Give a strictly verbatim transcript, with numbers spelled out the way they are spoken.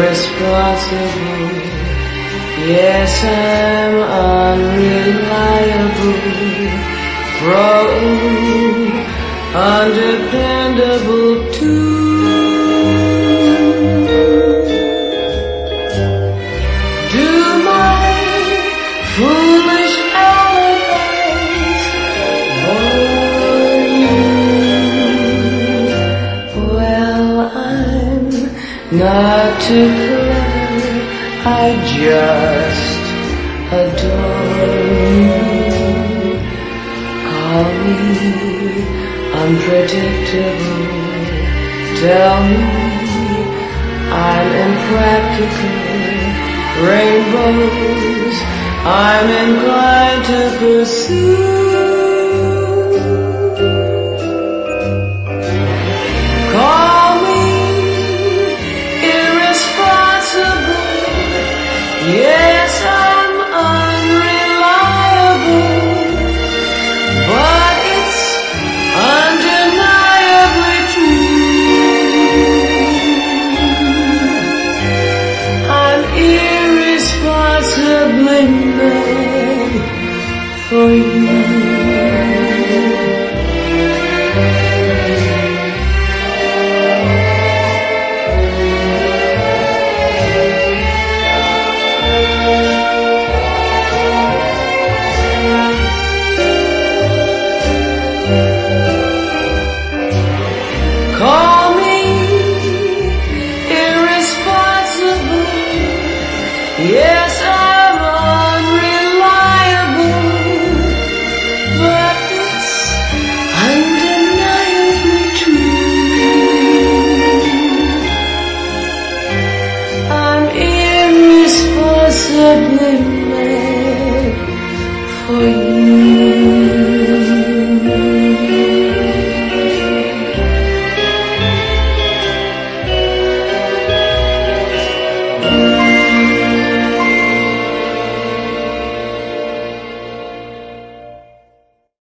irresponsible. Yes, I'm unreliable, prone, undependable too. Do my foolish alibis bore you? Well, I'm not too clever, I just adore you. Call me unpredictable, tell me I'm impractical. Rainbows I'm inclined to pursue. Call me irresponsible, yes, I'm unreliable, but it's undeniably true. I'm irresponsibly made for you. Call me irresponsible, yes, I'm unreliable, but it's undeniably true. I'm irresponsibly